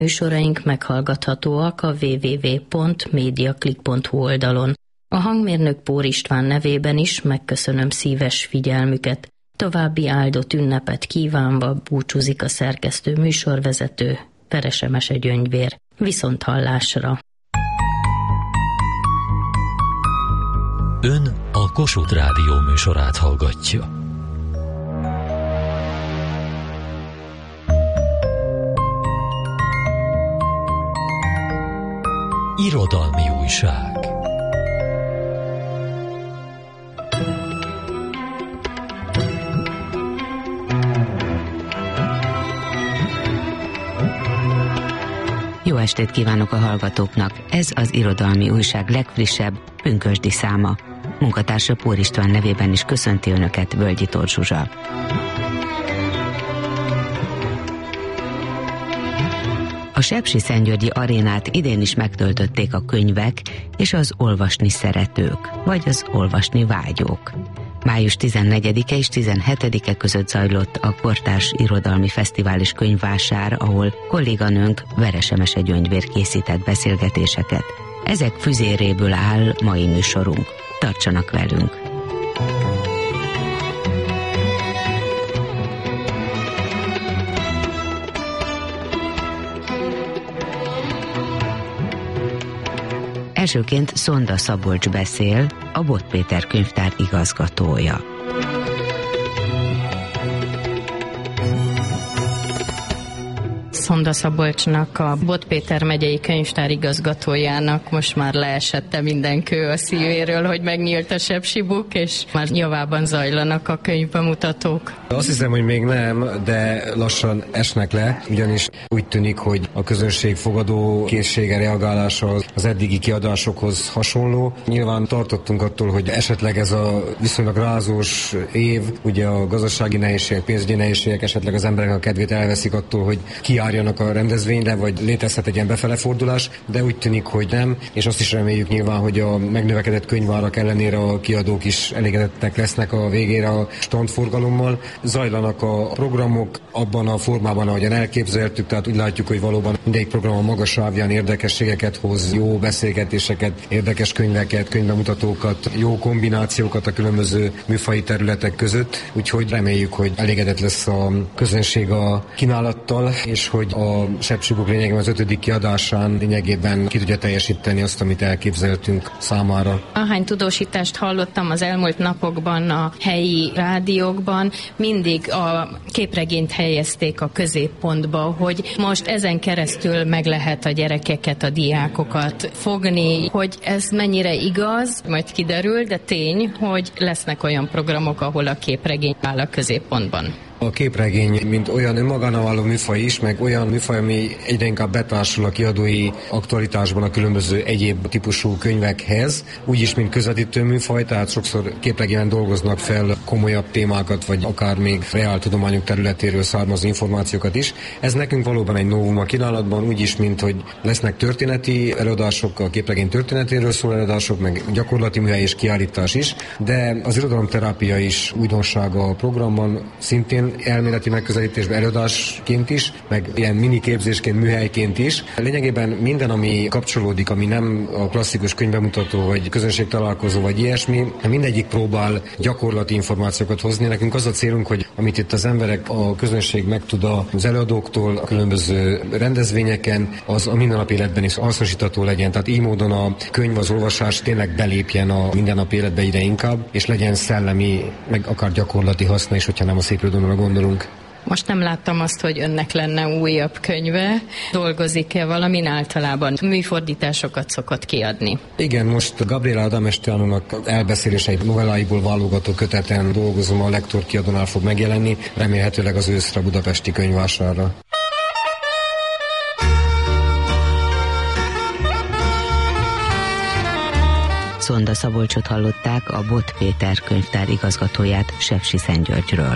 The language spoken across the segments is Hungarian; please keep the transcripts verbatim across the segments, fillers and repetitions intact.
Műsoraink meghallgathatóak a double-u double-u double-u pont mediaclick pont hu oldalon. A hangmérnök Pór István nevében is megköszönöm szíves figyelmüket. További áldott ünnepet kívánva búcsúzik a szerkesztő műsorvezető, Verese Mese Gyöngyvér. Viszont hallásra! Ön a Kossuth Rádió műsorát hallgatja. Irodalmi újság. Jó estét kívánok a hallgatóknak! Ez az Irodalmi Újság legfrissebb, pünkösdi száma. Munkatársa Pór István nevében is köszönti Önöket Völgyi Tóth Zsuzsa. A Sepsiszentgyörgyi arénát idén is megtöltötték a könyvek és az olvasni szeretők, vagy az olvasni vágyók. május tizennegyedike és tizenhetedike között zajlott a Kortárs Irodalmi Fesztivál és Könyvvásár, ahol kolléganőnk Verese Mese Gyöngyvér készített beszélgetéseket. Ezek füzéréből áll mai műsorunk. Tartsanak velünk! Elsőként Szonda Szabolcs beszél, a Bot Péter könyvtár igazgatója. Szonda Szabolcsnak, a Bot Péter megyei könyvtár igazgatójának most már leesette minden kő a szívéről, hogy megnyílt a Sepsibuk, és már javában zajlanak a könyvbemutatók. Azt hiszem, hogy még nem, de lassan esnek le, ugyanis úgy tűnik, hogy a közönség fogadó készsége, reagálása az eddigi kiadásokhoz hasonló. Nyilván tartottunk attól, hogy esetleg ez a viszonylag rázós év, ugye a gazdasági nehézségek, pénzügyi nehézségek esetleg az emberek a kedvét elveszik attól, hogy kiárjanak a rendezvényre, vagy létezhet egy ilyen befele fordulás, de úgy tűnik, hogy nem, és azt is reméljük nyilván, hogy a megnövekedett könyvárak ellenére a kiadók is elégedettek lesznek a végére a standforgalommal. Zajlanak a programok abban a formában, ahogyan elképzeltük, tehát úgy látjuk, hogy valóban mindegyik program a magas sávján érdekességeket hoz, jó beszélgetéseket, érdekes könyveket, könyvbemutatókat, jó kombinációkat a különböző műfaji területek között, úgyhogy reméljük, hogy elégedett lesz a közönség a kínálattal, és hogy a Sepsibuk lényegében az ötödik kiadásán lényegében ki tudja teljesíteni azt, amit elképzeltünk számára. Ahány tudósítást hallottam az elmúlt napokban a helyi rádiókban, mindig a képregényt helyezték a középpontba, hogy most ezen keresztül meg lehet a gyerekeket, a diákokat fogni, hogy ez mennyire igaz, majd kiderül, de tény, hogy lesznek olyan programok, ahol a képregény áll a középpontban. A képregény, mint olyan önmagánál álló műfaj is, meg olyan műfaj, ami egyre inkább betársul a kiadói aktualitásban a különböző egyéb típusú könyvekhez, úgyis, mint közvetítő műfaj, tehát sokszor képregényben dolgoznak fel komolyabb témákat, vagy akár még reáltudományok területéről származó információkat is. Ez nekünk valóban egy novum a kínálatban, úgyis, mint hogy lesznek történeti előadások, a képregény történetéről szóló előadások, meg gyakorlati műhely és kiállítás is, de az irodalomterápia is újdonsága a programban, szintén elméleti megközelítésben előadásként is, meg ilyen mini képzésként, műhelyként is. Lényegében minden, ami kapcsolódik, ami nem a klasszikus könyvbemutató, vagy közönségtalálkozó, vagy ilyesmi, mindegyik próbál gyakorlati információkat hozni. Nekünk az a célunk, hogy amit itt az emberek, a közönség megtud az előadóktól, a különböző rendezvényeken, az a mindennapi életben is hasznosítható legyen. Tehát így módon a könyv, az olvasás tényleg belépjen a mindennapi életbe ide inkább, és legyen szellemi, meg akár gyakorlati haszna is, hogyha nem a szép irodalomra gondolunk. Most nem láttam azt, hogy önnek lenne újabb könyve. Dolgozik-e valamin? Általában műfordításokat szokott kiadni? Igen, most Gabriela Adamestyánónak elbeszéléseit novelláiból válogató köteten dolgozom, a Lektor kiadónál fog megjelenni, remélhetőleg az őszre a budapesti könyvvásárra. Szonda Szabolcsot hallották, a Bot Péter könyvtár igazgatóját Sepsiszentgyörgyről.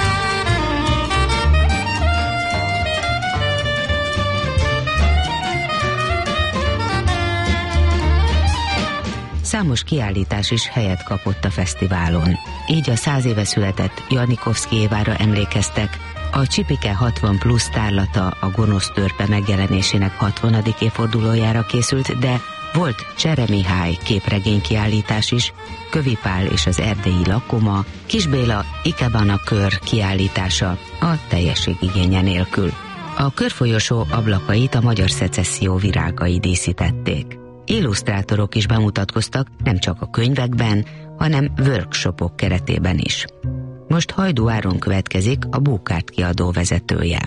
Számos kiállítás is helyet kapott a fesztiválon. Így a száz éve született Janikovszky Évára emlékeztek, A Csipike hatvan plusz tárlata a Gonosz törpe megjelenésének hatvanadik évfordulójára készült, de volt Csere Mihály képregénykiállítás is, Kövi Pál és az erdélyi lakoma, Kis Béla Ikebana kör kiállítása a teljességigénye nélkül. A körfolyosó ablakait a magyar szecesszió virágai díszítették. Illusztrátorok is bemutatkoztak nem csak a könyvekben, hanem workshopok keretében is. Most Hajdú Áron következik, a Bókárt kiadó vezetője.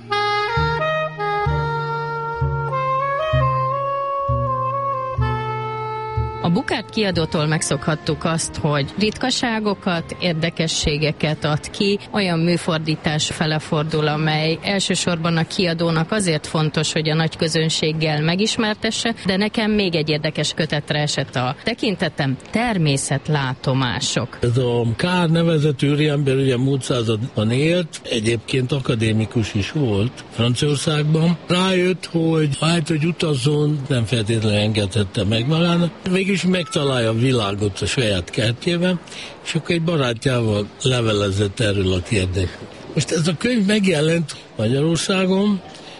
A Bókárt kiadótól megszokhattuk azt, hogy ritkaságokat, érdekességeket ad ki, olyan műfordítás fele fordul, amely elsősorban a kiadónak azért fontos, hogy a nagy közönséggel megismertesse, de nekem még egy érdekes kötetre esett a tekintetem, természetlátomások. Ez a Kár nevezetű úriember ugye múlt században élt, egyébként akadémikus is volt Franciaországban. Rájött, hogy hát, hogy utazzon, nem feltétlenül engedhette meg magának. Végül is megtalálja a világot a saját kertjében, és akkor egy barátjával levelezett erről a kérdésről. Most ez a könyv megjelent Magyarországon,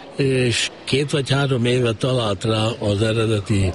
és két vagy három éve talált rá az eredeti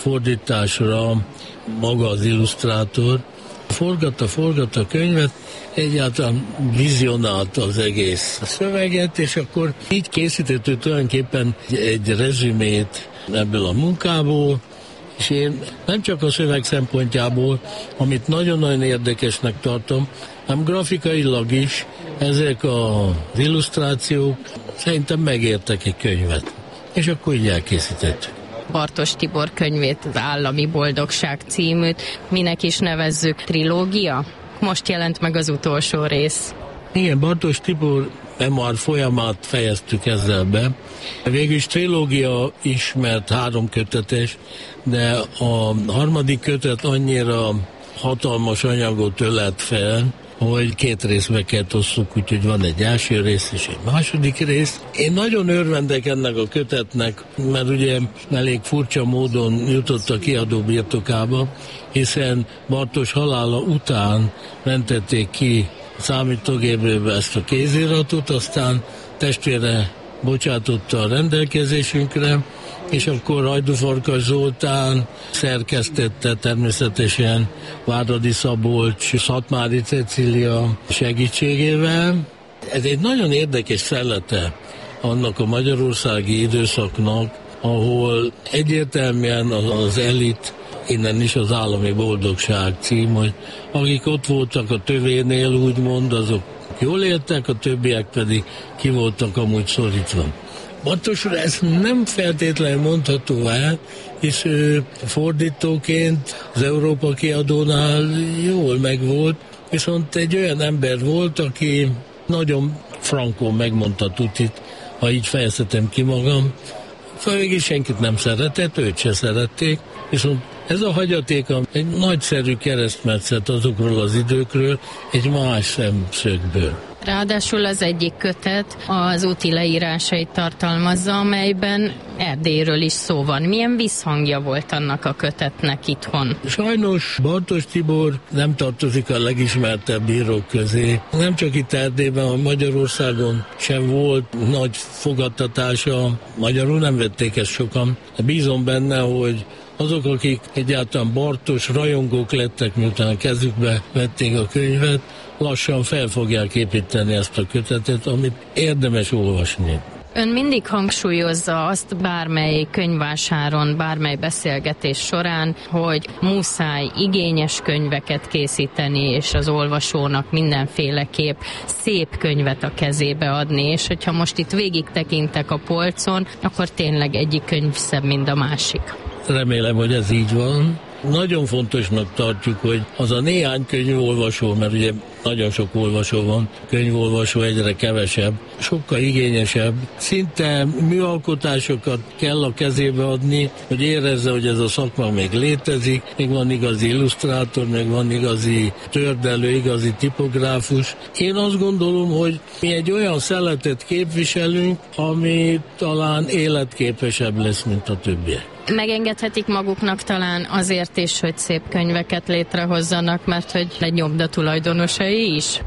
fordításra maga az illusztrátor. Forgatta, forgatta a könyvet, egyáltalán vizionálta az egész szöveget, és akkor így készített tulajdonképpen egy rezümét ebből a munkából, és én nem csak a szöveg szempontjából, amit nagyon-nagyon érdekesnek tartom, hanem grafikailag is ezek az illusztrációk szerintem megértek egy könyvet. És akkor így elkészítettük. Bartos Tibor könyvét, az Állami Boldogság címűt, minek is nevezzük, trilógia? Most jelent meg az utolsó rész. Igen, Bartos Tibor memoár folyamát fejeztük ezzel be. Végül is trilógia is, mert három kötetes, de a harmadik kötet annyira hatalmas anyagot ölelt fel, hogy két részbe kell osszuk, úgyhogy van egy első rész és egy második rész. Én nagyon örvendek ennek a kötetnek, mert ugye elég furcsa módon jutott a kiadó birtokába, hiszen Bartos halála után mentették ki számítógépről ezt a kéziratot, aztán testvére bocsátotta a rendelkezésünkre, és akkor Hajdú Farkas Zoltán szerkesztette természetesen Váradi Szabolcs, Szatmári Cecília segítségével. Ez egy nagyon érdekes szellete annak a magyarországi időszaknak, ahol egyértelműen az elit, innen is az Állami Boldogság cím, hogy akik ott voltak a tövénél, úgymond, azok jól éltek, a többiek pedig ki voltak amúgy szorítva. Bartosra ez nem feltétlenül mondható el, hisz ő fordítóként az Európa kiadónál jól megvolt, viszont egy olyan ember volt, aki nagyon frankon megmondta tutit, ha így fejezhetem ki magam. Végig senkit nem szeretett, őt se szerették, viszont ez a hagyaték egy nagyszerű keresztmetszet azokról az időkről, egy más szemszögből. Ráadásul az egyik kötet az úti leírásait tartalmazza, amelyben Erdélyről is szó van. Milyen visszhangja volt annak a kötetnek itthon? Sajnos Bartos Tibor nem tartozik a legismertebb írók közé. Nem csak itt Erdélyben, hanem Magyarországon sem volt nagy fogadtatása. Magyarul nem vették ezt sokan. Bízom benne, hogy azok, akik egyáltalán Bartos rajongók lettek, miután a kezükbe vették a könyvet, lassan fel fogják építeni ezt a kötetet, amit érdemes olvasni. Ön mindig hangsúlyozza azt bármely könyvvásáron, bármely beszélgetés során, hogy muszáj igényes könyveket készíteni, és az olvasónak mindenféleképp szép könyvet a kezébe adni, és hogyha most itt végig tekintek a polcon, akkor tényleg egyik könyv szebb, mint a másik. Remélem, hogy ez így van. Nagyon fontosnak tartjuk, hogy az a néhány könyvolvasó, mert ugye nagyon sok olvasó van, könyvolvasó egyre kevesebb, sokkal igényesebb. Szinte műalkotásokat kell a kezébe adni, hogy érezze, hogy ez a szakma még létezik, még van igazi illusztrátor, még van igazi tördelő, igazi tipográfus. Én azt gondolom, hogy mi egy olyan szeletet képviselünk, ami talán életképesebb lesz, mint a többiek. Megengedhetik maguknak talán azért is, hogy szép könyveket létrehozzanak, mert hogy egy nyomda tulajdonosai is?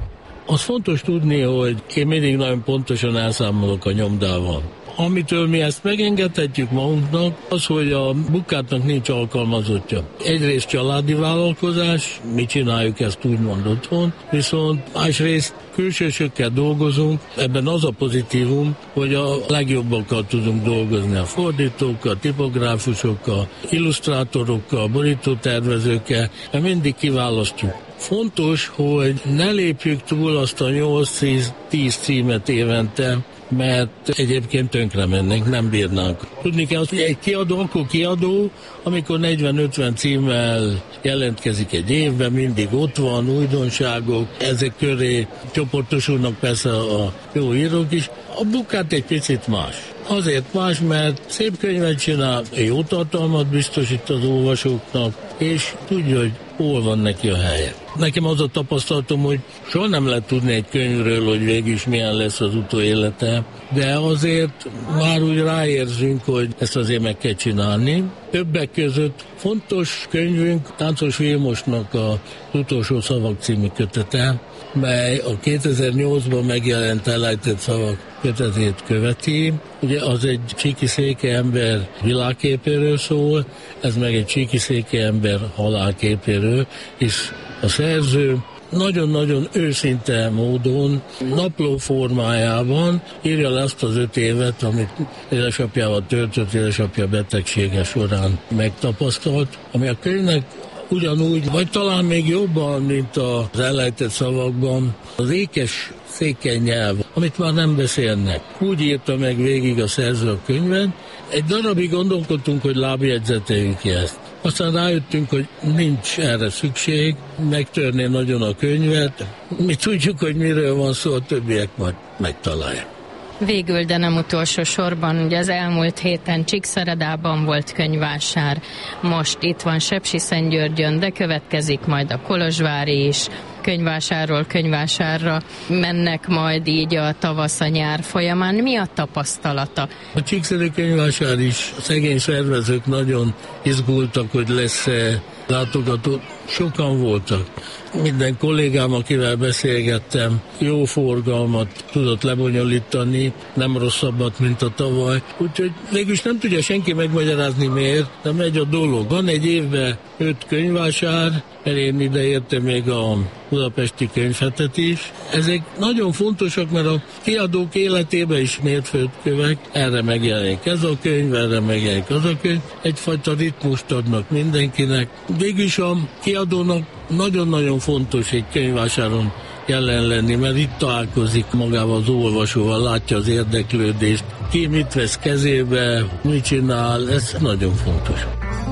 Az fontos tudni, hogy én mindig nagyon pontosan elszámolok a nyomdával. Amitől mi ezt megengedhetjük magunknak, az, hogy a Bukátnak nincs alkalmazottja. Egyrészt családi vállalkozás, mi csináljuk ezt úgymond otthon, viszont másrészt külsősökkel dolgozunk, ebben az a pozitívum, hogy a legjobbakkal tudunk dolgozni, a fordítókkal, tipográfusokkal, illusztrátorokkal, borítótervezőkkel, mert mindig kiválasztjuk. Fontos, hogy ne lépjük túl azt a nyolc-tíz címet évente, mert egyébként tönkre mennénk, nem bírnánk. Tudni kell, hogy egy kiadó, akkor kiadó, amikor negyven-ötven címmel jelentkezik egy évben, mindig ott van, újdonságok, ezek köré csoportosulnak persze a jó írók is. A Bukát egy picit más. Azért más, mert szép könyvet csinál, jó tartalmat biztosít az olvasóknak, és tudja, hogy hol van neki a helye. Nekem az a tapasztalatom, hogy soha nem lehet tudni egy könyvről, hogy végül is milyen lesz az utóélete, de azért már úgy ráérzünk, hogy ezt azért meg kell csinálni. Többek között fontos könyvünk Táncos Vilmosnak az Utolsó szavak című kötete, mely a kétezer-nyolcban megjelent Elejtett szavak kötetét követi. Ugye az egy csíki-székely ember világképéről szól, ez meg egy csíki-székely ember halálképéről, és a szerző nagyon-nagyon őszinte módon, napló formájában írja le azt az öt évet, amit édesapjával töltött, édesapja betegsége során megtapasztalt, ami a könyvnek ugyanúgy, vagy talán még jobban, mint az Elejtett szavakban, az ékes székely nyelv, amit már nem beszélnek. Úgy írta meg végig a szerző a könyvet. Egy darabig gondolkodtunk, hogy lábjegyzeteljük ki ezt. Aztán rájöttünk, hogy nincs erre szükség, megtörné nagyon a könyvet. Mi tudjuk, hogy miről van szó, a többiek majd megtalálják. Végül, de nem utolsó sorban, ugye az elmúlt héten Csíkszeredában volt könyvvásár, most itt van Sepsiszentgyörgyön, de következik majd a Kolozsvári is. Könyvvásárról könyvvásárra mennek majd így a tavasz, a nyár folyamán. Mi a tapasztalata? A csíkszerű könyvvásár is, a szegény szervezők nagyon izgultak, hogy lesz-e látogató. Sokan voltak. Minden kollégám, akivel beszélgettem, jó forgalmat tudott lebonyolítani, nem rosszabbat, mint a tavaly. Úgyhogy végülis nem tudja senki megmagyarázni miért, de megy a dolog. Van egy évben öt könyvvásár, mert én ide értem még a budapesti könyvhetet is. Ezek nagyon fontosak, mert a kiadók életében is mérföldkövek. Erre megjelenik ez a könyv, erre megjelenik az a könyv. Egyfajta ritmust adnak mindenkinek. Végülis a kiadónak nagyon-nagyon fontos egy könyvvásáron jelen lenni, mert itt találkozik magával az olvasóval, látja az érdeklődést, ki mit vesz kezébe, mit csinál, ez nagyon fontos.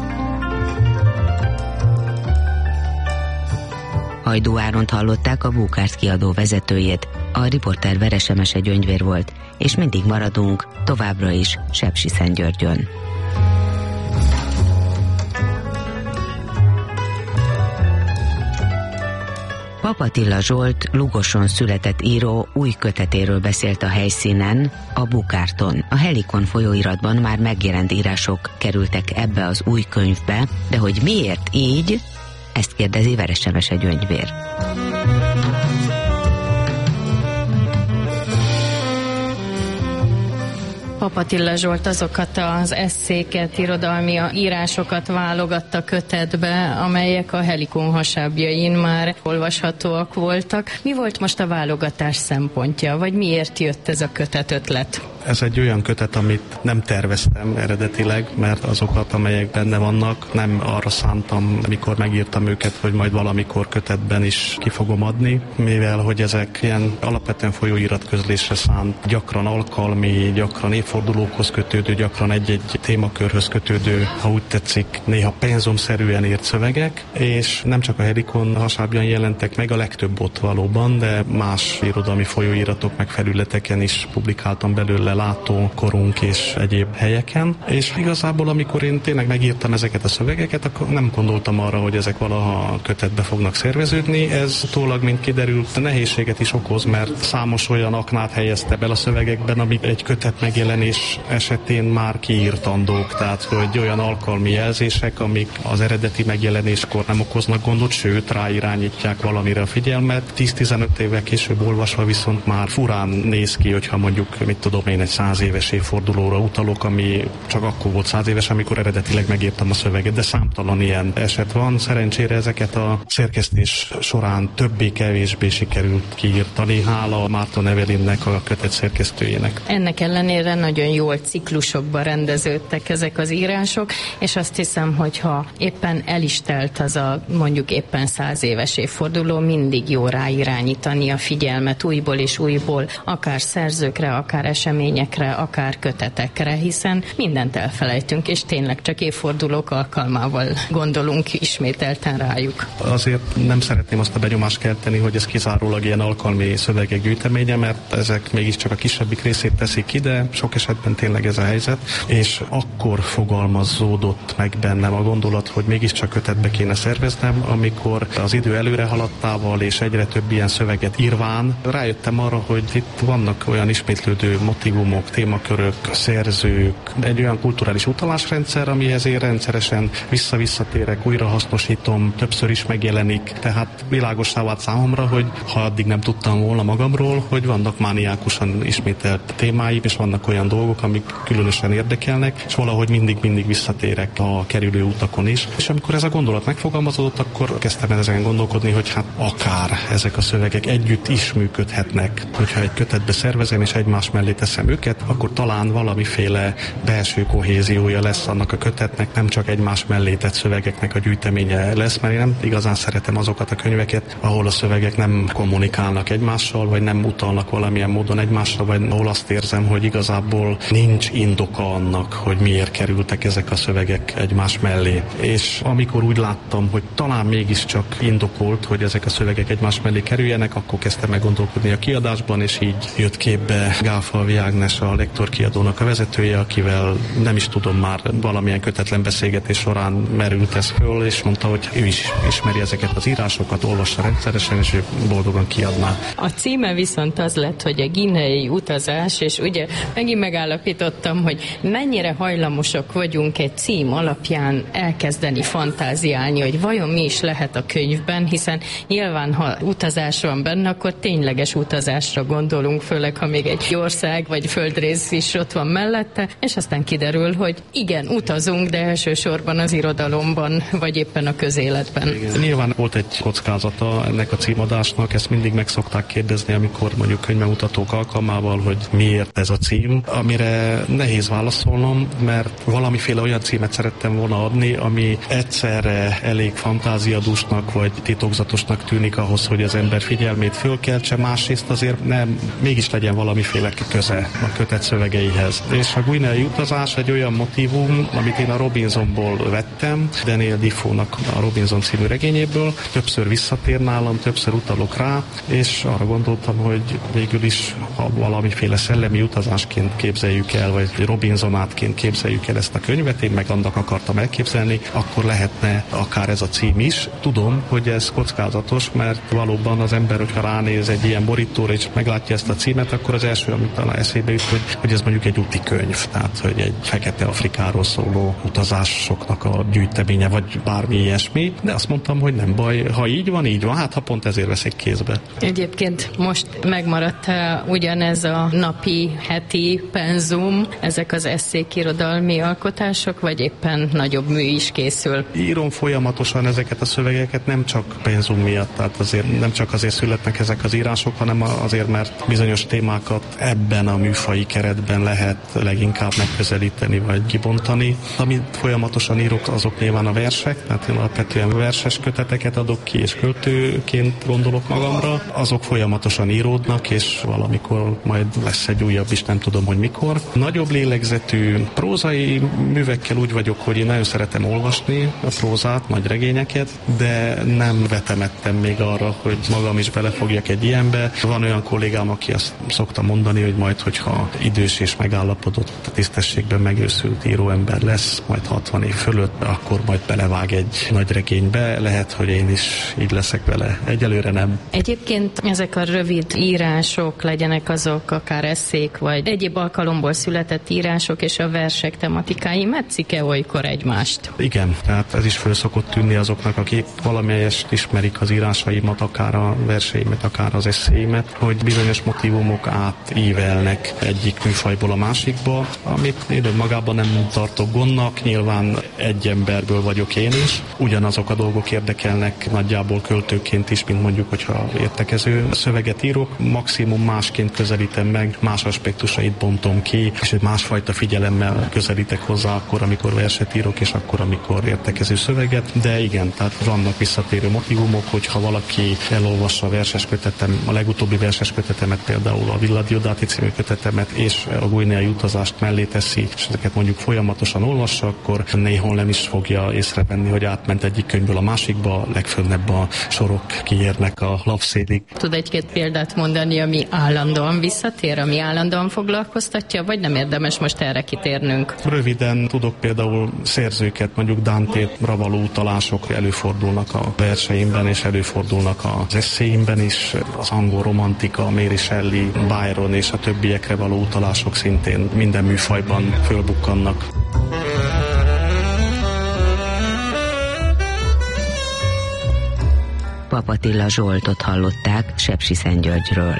Hajdú Áront hallották, a Búkárt kiadó vezetőjét. A riporter Veresemese Gyöngyvér volt, és mindig maradunk továbbra is Sepsiszentgyörgyön. Pap Attila Zsolt Lugoson született író új kötetéről beszélt a helyszínen, a Bukárton. A Helikon folyóiratban már megjelent írások kerültek ebbe az új könyvbe, de hogy miért így, ezt kérdezi Veresemese Gyöngyvér. Pap Attila Zsolt azokat az esszéket, irodalmi írásokat válogatta kötetbe, amelyek a Helikon hasábjain már olvashatóak voltak. Mi volt most a válogatás szempontja, vagy miért jött ez a kötet ötlet? Ez egy olyan kötet, amit nem terveztem eredetileg, mert azokat, amelyek benne vannak, nem arra szántam, mikor megírtam őket, hogy majd valamikor kötetben is ki fogom adni, mivel hogy ezek ilyen alapvetően folyóiratközlésre szánt, gyakran alkalmi, gyakran évfordulókhoz kötődő, gyakran egy-egy témakörhöz kötődő, ha úgy tetszik, néha penzumszerűen írt szövegek, és nem csak a Helikon hasábján jelentek meg, a legtöbb ott valóban, de más irodalmi folyóiratok meg felületeken is publikáltam belőle mindenféle látókorunk és egyéb helyeken, és igazából amikor én tényleg megírtam ezeket a szövegeket, akkor nem gondoltam arra, hogy ezek valaha kötetbe fognak szerveződni. Ez utólag, mint kiderült, nehézséget is okoz, mert számos olyan aknát helyezte be a szövegekben, amik egy kötet megjelenés esetén már kiírtandók, tehát hogy olyan alkalmi jelzések, amik az eredeti megjelenéskor nem okoznak gondot, sőt ráirányítják valamire a figyelmet. tíz-tizenöt évvel később olvasva viszont már furán néz ki, hogyha mondjuk, mit tudom én, egy száz éves évfordulóra utalok, ami csak akkor volt száz éves, amikor eredetileg megírtam a szöveget, de számtalan ilyen eset van. Szerencsére ezeket a szerkesztés során többé-kevésbé sikerült kiírtani, hála Márton Evelinnek, a kötet szerkesztőjének. Ennek ellenére nagyon jól ciklusokba rendeződtek ezek az írások, és azt hiszem, hogyha éppen el is telt az a mondjuk éppen száz éves évforduló, mindig jó ráirányítani a figyelmet újból és újból, akár szerzőkre, akár eseményekre, akár kötetekre, hiszen mindent elfelejtünk, és tényleg csak évfordulók alkalmával gondolunk ismételten rájuk. Azért nem szeretném azt a benyomást kelteni, hogy ez kizárólag ilyen alkalmi szövegek gyűjteménye, mert ezek mégiscsak a kisebbik részét teszik ki, de sok esetben tényleg ez a helyzet, és akkor fogalmazódott meg bennem a gondolat, hogy mégiscsak kötetbe kéne szerveznem, amikor az idő előre haladtával és egyre több ilyen szöveget írván rájöttem arra, hogy itt vannak olyan ismétlődő motivumok, témakörök, szerzők, egy olyan kulturális utalásrendszer, amihez én rendszeresen vissza-visszatérek, újrahasznosítom, többször is megjelenik, tehát világossá vált számomra, hogy ha addig nem tudtam volna magamról, hogy vannak mániákusan ismételt témáim, és vannak olyan dolgok, amik különösen érdekelnek, és valahogy mindig-mindig visszatérek a kerülő utakon is. És amikor ez a gondolat megfogalmazódott, akkor kezdtem ezen gondolkodni, hogy hát akár ezek a szövegek együtt is működhetnek. Hogyha egy kötetbe szervezem és egymás mellé teszem őket, akkor talán valamiféle belső kohéziója lesz annak a kötetnek, nem csak egymás mellé tett szövegeknek a gyűjteménye lesz, mert én nem igazán szeretem azokat a könyveket, ahol a szövegek nem kommunikálnak egymással, vagy nem utalnak valamilyen módon egymásra, vagy ahol azt érzem, hogy igazából nincs indoka annak, hogy miért kerültek ezek a szövegek egymás mellé. És amikor úgy láttam, hogy talán mégiscsak indokolt, hogy ezek a szövegek egymás mellé kerüljenek, akkor kezdtem meg gondolkodni a kiadásban, és így jött képbe Gálfalvi Ágnes, a Lektor kiadónak a vezetője, akivel nem is tudom, már valamilyen kötetlen beszélgetés során merült ez föl, és mondta, hogy ő is ismeri ezeket az írásokat, olvassa rendszeresen, és ő boldogan kiadná. A címe viszont az lett, hogy a guineai utazás, és ugye megint megállapítottam, hogy mennyire hajlamosak vagyunk egy cím alapján elkezdeni fantáziálni, hogy vajon mi is lehet a könyvben, hiszen nyilván, ha utazás van benne, akkor tényleges utazásra gondolunk, főleg, ha még egy ország vagy földrész is ott van mellette, és aztán kiderül, hogy igen, utazunk, de elsősorban az irodalomban, vagy éppen a közéletben. Igen. Nyilván volt egy kockázata ennek a címadásnak, ezt mindig meg szokták kérdezni, amikor mondjuk könyvbemutatók alkalmával, hogy miért ez a cím, amire nehéz válaszolnom, mert valamiféle olyan címet szerettem volna adni, ami egyszerre elég fantáziadúsnak vagy titokzatosnak tűnik ahhoz, hogy az ember figyelmét fölkeltse, másrészt azért nem, mégis legyen valamiféle köze a kötet szövegeihez. És a guineai utazás egy olyan motívum, amit én a Robinsonból vettem, Daniel Defoe-nak a Robinson című regényéből, többször visszatér nálam, többször utalok rá, és arra gondoltam, hogy végül is, ha valamiféle szellemi utazásként képzeljük el, vagy Robinsonátként képzeljük el ezt a könyvet, én meg annak akartam elképzelni, akkor lehetne akár ez a cím is. Tudom, hogy ez kockázatos, mert valóban az ember, hogyha ránéz egy ilyen borítóra és meglátja ezt a címet, akkor az első, amit talán eszébe jut, hogy, hogy ez mondjuk egy úti könyv, tehát hogy egy Fekete Afrikáról szóló utazásoknak a gyűjteménye, vagy bármi ilyesmi, de azt mondtam, hogy nem baj, ha így van, így van, hát ha pont ezért veszek kézbe. Egyébként most megmaradt ugyanez a napi, heti penzum, ezek az esszék, irodalmi alkotások, vagy éppen nagyobb mű is készül? Írom folyamatosan ezeket a szövegeket, nem csak penzum miatt, tehát azért nem csak azért születnek ezek az írások, hanem azért, mert bizonyos témákat ebben a műfaji keretben lehet leginkább megközelíteni, vagy kibontani. Amit folyamatosan írok, azok nyilván a versek, tehát én alapvetően verses köteteket adok ki, és költőként gondolok magamra. Azok folyamatosan íródnak, és valamikor majd lesz egy újabb is, nem tudom, hogy mikor. Nagyobb lélegzetű prózai művekkel úgy vagyok, hogy én nagyon szeretem olvasni a prózát, nagy regényeket, de nem vetemettem még arra, hogy magam is belefogjak egy ilyenbe. Van olyan kollégám, aki azt szokta mondani, hogy majd, hogyha hogyha idős és megállapodott tisztességben megőszült íróember lesz, majd hatvan év fölött, akkor majd belevág egy nagy regénybe. Lehet, hogy én is így leszek vele. Egyelőre nem. Egyébként ezek a rövid írások, legyenek azok akár eszék, vagy egyéb alkalomból született írások és a versek tematikái metszik-e olykor egymást? Igen, tehát ez is föl szokott tűnni azoknak, akik valamelyest ismerik az írásaimat, akár a verseimet, akár az eszéimet, hogy bizonyos motívumok átívelnek egyik műfajból a másikba, amit én magában nem tartok gondnak, nyilván egy emberből vagyok én is. Ugyanazok a dolgok érdekelnek nagyjából költőként is, mint mondjuk, hogyha értekező szöveget írok, maximum másként közelítem meg, más aspektusait bontom ki, és egy másfajta figyelemmel közelítek hozzá akkor, amikor verset írok, és akkor, amikor értekező szöveget, de igen, tehát vannak visszatérő motivumok, hogyha valaki elolvassa a verses kötetem, a legutóbbi verses kötetemet, például a Villa Diodati című kötetemet, és a guineai utazást mellé teszi, és ezeket mondjuk folyamatosan olvassa, akkor néhol nem is fogja észrevenni, hogy átment egyik könyvből a másikba, legfönnebb a sorok kiérnek a lapszélig. Tud egy-két példát mondani, ami állandóan visszatér, ami állandóan foglalkoztatja, vagy nem érdemes most erre kitérnünk? Röviden tudok például szerzőket, mondjuk Dante-ra való utalások előfordulnak a verseimben, és előfordulnak az eszéimben is, az angol romantika, Mary Shelley, Byron és a többiekre való utalások szintén minden műfajban fölbukkannak. Pap Attila Zsoltot hallották Sepsiszentgyörgyről.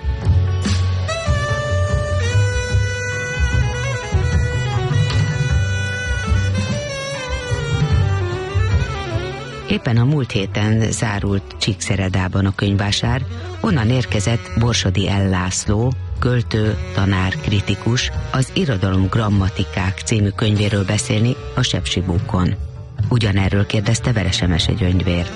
Éppen a múlt héten zárult Csíkszeredában a könyvvásár, onnan érkezett Borsodi L. László, költő, tanár, kritikus, az Irodalom Grammatikák című könyvéről beszélni a Sepsibókon. Ugyanerről kérdezte Veresemese Gyöngyvér.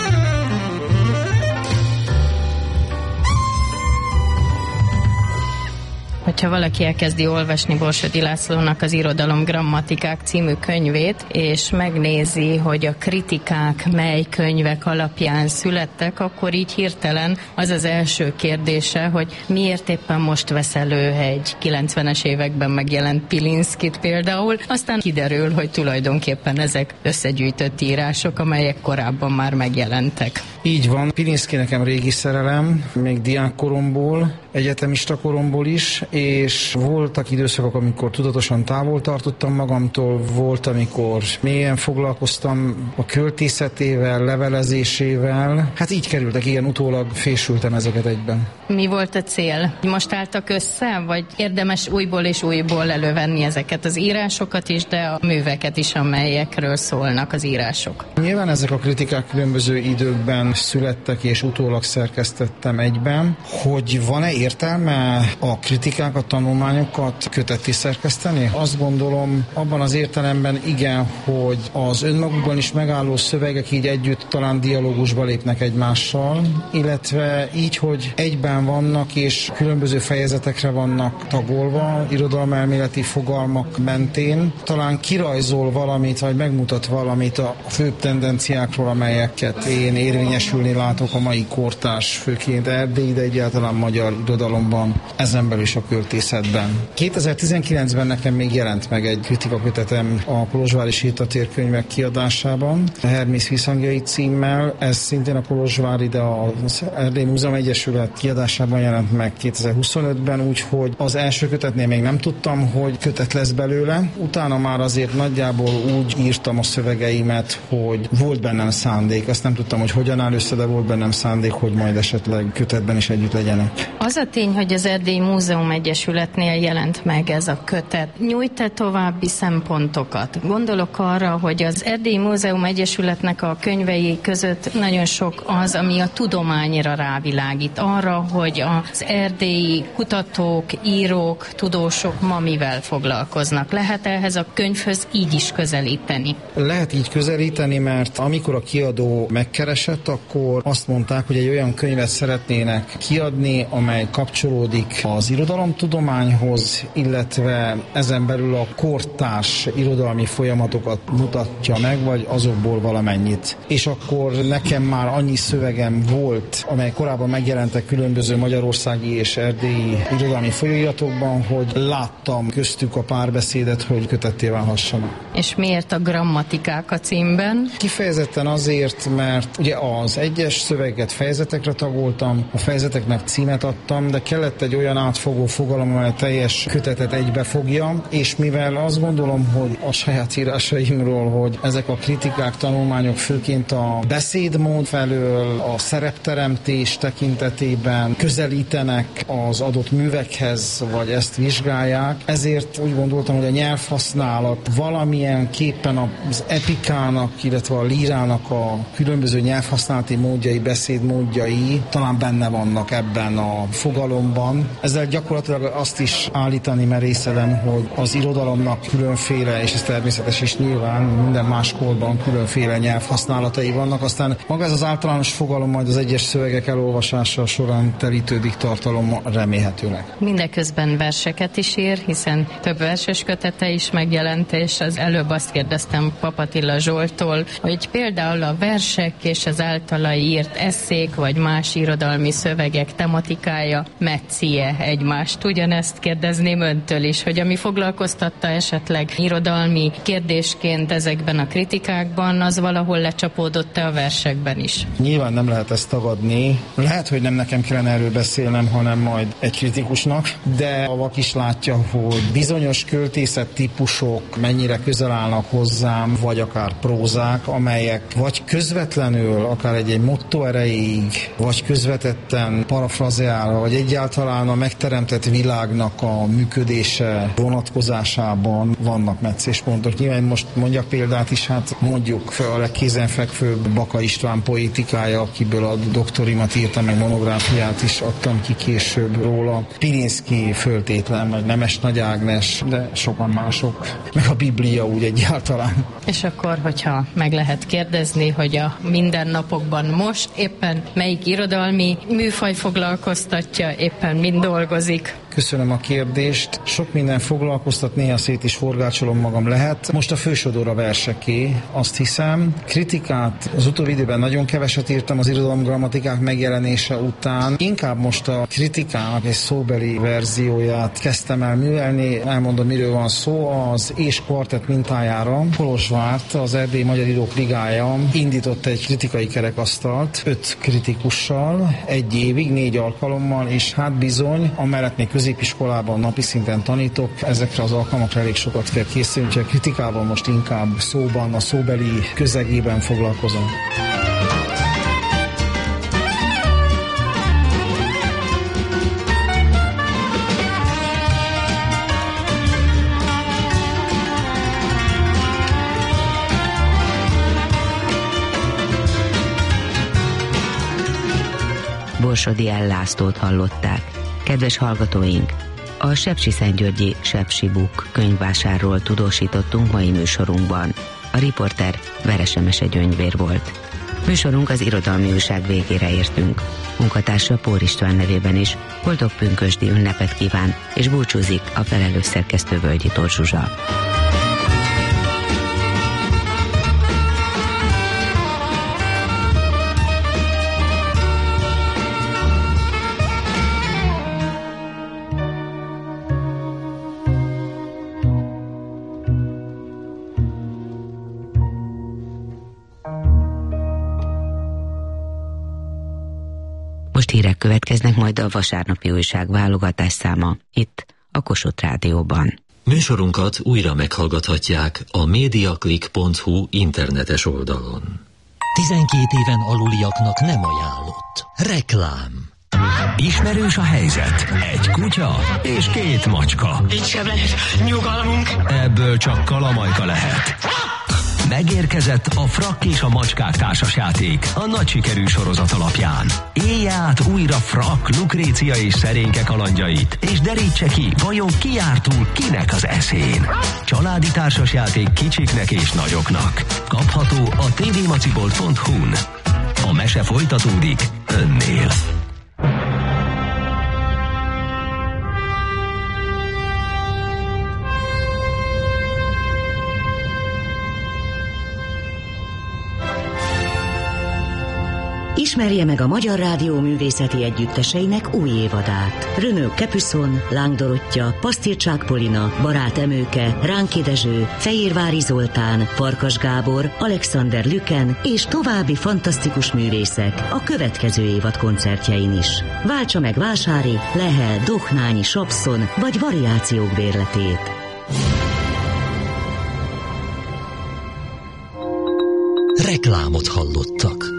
Hogyha valaki elkezdi olvasni Borsodi Lászlónak az Irodalom Grammatikák című könyvét, és megnézi, hogy a kritikák mely könyvek alapján születtek, akkor így hirtelen az az első kérdése, hogy miért éppen most vesz elő egy kilencvenes években megjelent Pilinszkit például, aztán kiderül, hogy tulajdonképpen ezek összegyűjtött írások, amelyek korábban már megjelentek. Így van, Pilinszki nekem régi szerelem, még diákkoromból, egyetemista koromból is, és voltak időszakok, amikor tudatosan távol tartottam magamtól, volt, amikor mélyen foglalkoztam a költészetével, levelezésével. Hát így kerültek, ilyen utólag fésültem ezeket egyben. Mi volt a cél? Most álltak össze, vagy érdemes újból és újból elővenni ezeket az írásokat is, de a műveket is, amelyekről szólnak az írások? Nyilván ezek a kritikák különböző időkben születtek, és utólag szerkesztettem egyben. Hogy van-e értelme a kritikákat, tanulmányokat kötetté szerkeszteni? Azt gondolom, abban az értelemben igen, hogy az önmagukban is megálló szövegek így együtt talán dialógusba lépnek egymással, illetve így, hogy egyben vannak és különböző fejezetekre vannak tagolva, irodalmelméleti fogalmak mentén, talán kirajzol valamit, vagy megmutat valamit a főbb tendenciákról, amelyeket én érvényesülni látok a mai kortárs, főként erdélyi, de egyáltalán magyar irodalomban, ezen belül is a költészetben. kétezer-tizenkilencben nekem még jelent meg egy kritikakötetem a Kolozsvári sétatérkönyvek kiadásában, a Hermész visszhangjai címmel. Ez szintén a Kolozsvári, de az Erdélyi Múzeum Egyesület kiadásában jelent meg kétezer-huszonötben, úgyhogy az első kötetnél még nem tudtam, hogy kötet lesz belőle. Utána már azért nagyjából úgy írtam a szövegeimet, hogy volt bennem szándék. Azt nem tudtam, hogy hogyan áll össze, de volt bennem szándék, hogy majd esetleg kötetben is együtt legyenek. Az a tény, hogy az Erdélyi Múzeum Egyesületnél jelent meg ez a kötet, nyújt-e további szempontokat? Gondolok arra, hogy az Erdélyi Múzeum Egyesületnek a könyvei között nagyon sok az, ami a tudományra rávilágít, arra, hogy az erdélyi kutatók, írók, tudósok ma mivel foglalkoznak. Lehet ehhez a könyvhöz így is közelíteni? Lehet így közelíteni, mert amikor a kiadó megkeresett, akkor azt mondták, hogy egy olyan könyvet szeretnének kiadni, amely kapcsolódik az irodalom irodalomtudományhoz, illetve ezen belül a kortárs irodalmi folyamatokat mutatja meg, vagy azokból valamennyit. És akkor nekem már annyi szövegem volt, amely korábban megjelentek különböző magyarországi és erdélyi irodalmi folyóiratokban, hogy láttam köztük a párbeszédet, hogy kötetté válhassanak. És miért a grammatikák a címben? Kifejezetten azért, mert ugye az egyes szöveget fejezetekre tagoltam, a fejezeteknek címet adtam, de kellett egy olyan átfogó fogalom, amely teljes kötetet egybefogja, és mivel azt gondolom, hogy a saját írásaimról, hogy ezek a kritikák, tanulmányok főként a beszédmód felől, a szerepteremtés tekintetében közelítenek az adott művekhez, vagy ezt vizsgálják, ezért úgy gondoltam, hogy a nyelvhasználat valamilyen képpen az epikának, illetve a lírának a különböző nyelvhasználati módjai, beszédmódjai talán benne vannak ebben a fogalomban. Ezzel gyakorlatilag azt is állítani merészelem, hogy az irodalomnak különféle, és ez természetes is nyilván, minden más korban különféle nyelvhasználatai vannak, aztán maga ez az általános fogalom majd az egyes szövegek elolvasása során telítődik tartalommal remélhetőleg. Mindeközben verseket is ír, hiszen több verses kötete is megjelent, és az előbb azt kérdeztem Papatilla Zsolttól, hogy például a versek és az általa írt esszék, vagy más irodalmi szövegek tematikája metszi-e egymást? Ugyanezt kérdezném öntől is, hogy ami foglalkoztatta esetleg irodalmi kérdésként ezekben a kritikákban, az valahol lecsapódott-e a versekben is? Nyilván nem lehet ezt tagadni. Lehet, hogy nem nekem kellene erről beszélnem, hanem majd egy kritikusnak, de a vak is látja, hogy bizonyos költészet típusok mennyire közel állnak hozzám, vagy akár prózák, amelyek vagy közvetlenül, akár egy-egy motto erejéig, vagy közvetetten parafrazeálva, vagy egyáltalán a megteremtett világnak a működése vonatkozásában vannak meccéspontok. Nyilván most mondjak példát is, hát mondjuk a legkézenfekvőbb Baka István poétikája, akiből a doktorimat írtam, meg monográfiát is adtam ki később róla. Pirinszky föltétlen, meg Nemes Nagy Ágnes, de sokan mások, meg a Biblia úgy egyáltalán. És akkor, hogyha meg lehet kérdezni, hogy a mindennapokban most éppen melyik irodalmi műfaj foglalkoztatja, éppen mind dolgozik? Köszönöm a kérdést. Sok minden foglalkoztat, néha szét is forgácsolom magam lehet. Most a fősodor a verseké, azt hiszem. Kritikát az utóbbi időben nagyon keveset írtam az irodalomgrammatikák megjelenése után. Inkább most a kritikának egy szóbeli verzióját kezdtem el művelni. Elmondom, miről van szó. Az És Kvartett mintájára Kolozsvárt, az Erdélyi Magyar Írók Ligája indított egy kritikai kerekasztalt, öt kritikussal, egy évig, négy alkalommal, és hát bizony, amellett még középiskolában napi szinten tanítok, ezekre az alkalmakra elég sokat kell készülni, úgyhogy a kritikával most inkább szóban, a szóbeli közegében foglalkozom. Borsodi L. Lászlót hallották. Kedves hallgatóink, a sepsiszentgyörgyi Sepsibuk könyvvásárról tudósítottunk mai műsorunkban. A riporter Veresemese Gyöngyvér volt. Műsorunk az irodalmi újság végére értünk. Munkatársa Pór István nevében is boldog pünkösdi ünnepet kíván, és búcsúzik a felelős szerkesztő Völgyi Tóth Zsuzsa. Most hírek következnek, majd a vasárnapi újság válogatás száma, itt a Kossuth Rádióban. Műsorunkat újra meghallgathatják a mediaclick pont hu internetes oldalon. tizenkét éven aluliaknak nem ajánlott. Reklám. Ismerős a helyzet. Egy kutya és két macska. Így sem lehet nyugalmunk. Ebből csak kalamajka lehet. Megérkezett a Frakk és a macskák társasjáték a nagy sikerű sorozat alapján. Élje át újra Frakk, Lukrécia és szerénke kalandjait, és derítse ki, vajon ki jár túl kinek az eszén. Családi társasjáték kicsiknek és nagyoknak. Kapható a tvmacibolt pont hu-n. A mese folytatódik önnél. Ismerje meg a Magyar Rádió művészeti együtteseinek új évadát. Renaud Capuçon, Láng Dorottya, Pasztircsák Polina, Barát Emőke, Ránki Dezső, Fejérvári Zoltán, Farkas Gábor, Alexander Lüken és további fantasztikus művészek a következő évad koncertjein is. Váltsa meg Vásári, Lehel, Dohnányi, Sapszon vagy variációk bérletét. Reklámot hallottak.